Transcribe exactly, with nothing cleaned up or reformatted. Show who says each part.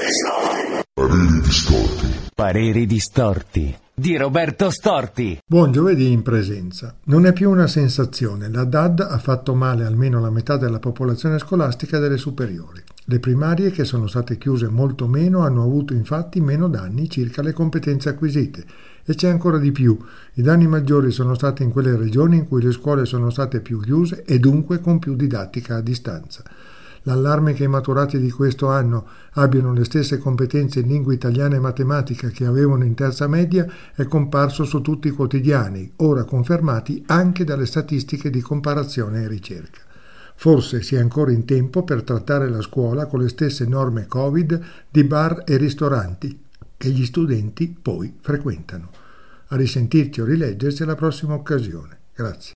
Speaker 1: Pareri distorti.
Speaker 2: Pareri distorti di Roberto Storti.
Speaker 3: Buon giovedì in presenza. Non è più una sensazione, la D A D ha fatto male almeno la metà della popolazione scolastica delle superiori. Le primarie, che sono state chiuse molto meno, hanno avuto infatti meno danni circa le competenze acquisite. E c'è ancora di più. I danni maggiori sono stati in quelle regioni in cui le scuole sono state più chiuse e dunque con più didattica a distanza. L'allarme che i maturati di questo anno abbiano le stesse competenze in lingua italiana e matematica che avevano in terza media è comparso su tutti i quotidiani, ora confermati anche dalle statistiche di comparazione e ricerca. Forse si è ancora in tempo per trattare la scuola con le stesse norme Covid di bar e ristoranti che gli studenti poi frequentano. A risentirci o rileggersi alla prossima occasione. Grazie.